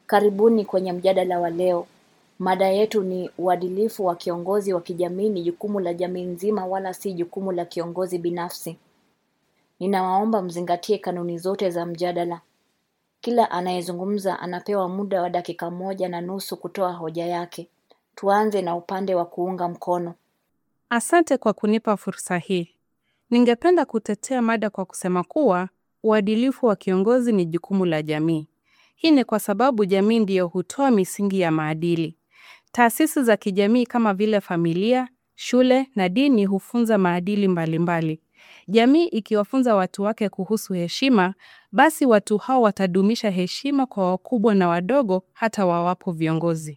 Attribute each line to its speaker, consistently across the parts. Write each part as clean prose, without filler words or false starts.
Speaker 1: Karibuni kwenye mjadala wa leo. Mada yetu ni uadilifu wa kiongozi wa kijamii ni jukumu la jamii nzima wala si jukumu la kiongozi binafsi. Ninawaomba mzingatie kanuni zote za mjadala. Kila anayezungumza anapewa muda wa dakika 1.5 kutoa hoja yake. Tuanze na upande wa kuunga mkono.
Speaker 2: Asante kwa kunipa fursa hii. Ningependa kutetea mada kwa kusema kuwa uadilifu wa kiongozi ni jukumu la jamii. Hii ni kwa sababu jamii ndiyo hutoa misingi ya maadili. Taasisi za kijamii kama vile familia, shule na dini hufunza maadili mbalimbali. Jamii ikiwafunza watu wake kuhusu heshima, basi watu hao watadumisha heshima kwa wakubwa na wadogo hata wawapo viongozi.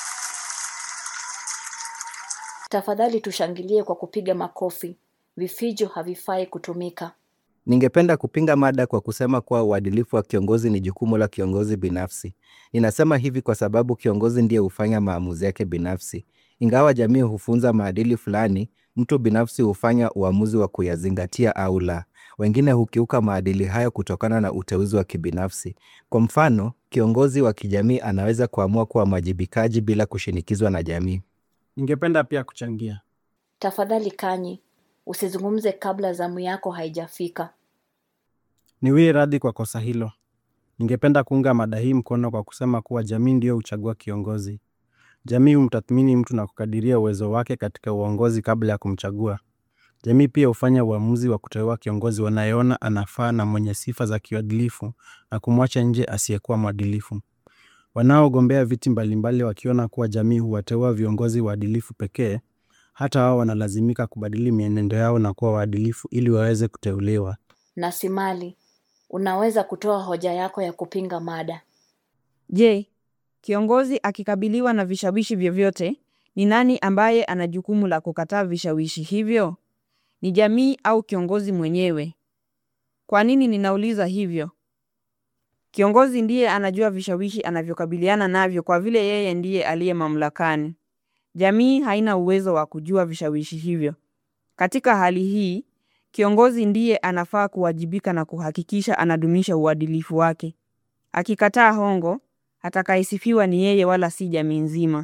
Speaker 1: Tafadhali tushangilie kwa kupiga makofi. Vifijo havifai kutumika.
Speaker 3: Ningependa kupinga mada kwa kusema kuwa uadilifu wa kiongozi ni jukumu la kiongozi binafsi. Ninasema hivi kwa sababu kiongozi ndiye hufanya maamuzi yake binafsi. Ingawa jamii hufunza maadili fulani, mtu binafsi hufanya uamuzi wa kuyazingatia au la. Wengine hukiuka maadili hayo kutokana na uteuzi wa kibinafsi. Kwa mfano, kiongozi wa kijamii anaweza kuamua kuwa mwajibikaji bila kushinikizwa na jamii.
Speaker 4: Ningependa pia kuchangia.
Speaker 1: Tafadhali Kanyi, usizungumze kabla zamu yako haijafika.
Speaker 4: Niwie radhi kwa kosa hilo. Ningependa kuunga mada hii mkono kwa kusema kuwa jamii ndiyo huchagua kiongozi. Jamii humtathmini mtu na kukadiria uwezo wake katika uongozi kabla ya kumchagua. Jamii pia hufanya uamuzi wa kuteua kiongozi wanayeona anafaa na mwenye sifa za kiuadilifu na kumwacha nje asiyekuwa mwadilifu. Wanaogombea viti mbalimbali wakiona kuwa jamii huwateua viongozi waadilifu pekee, hata wao wanalazimika kubadili mienendo yao na kuwa waadilifu ili waweze kuteuliwa.
Speaker 1: Nasimali, unaweza kutoa hoja yako ya kupinga mada.
Speaker 5: Je, kiongozi akikabiliwa na vishawishi vyovyote, ni nani ambaye ana jukumu la kukataa vishawishi hivyo? Ni jamii au kiongozi mwenyewe? Kwa nini ninauliza hivyo? Kiongozi ndiye anajua vishawishi anavyokabiliana navyo kwa vile yeye ndiye aliye mamlakani. Jamii haina uwezo wa kujua vishawishi hivyo. Katika hali hii, kiongozi ndiye anafaa kuwajibika na kuhakikisha anadumisha uadilifu wake. Akikataa hongo, atakayesifiwa ni yeye wala si jamii nzima.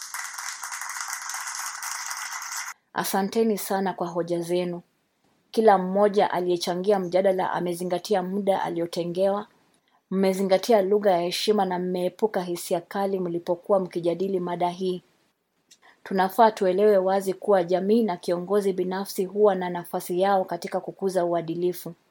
Speaker 1: Asanteni sana kwa hoja zenu. Kila mmoja aliyechangia mjadala amezingatia muda aliotengewa. Mmezingatia lugha ya heshima na mmeepuka hisia kali mlipokuwa mkijadili mada hii. Tunafaa tuelewe wazi kuwa jamii na kiongozi binafsi huwa na nafasi yao katika kukuza uadilifu.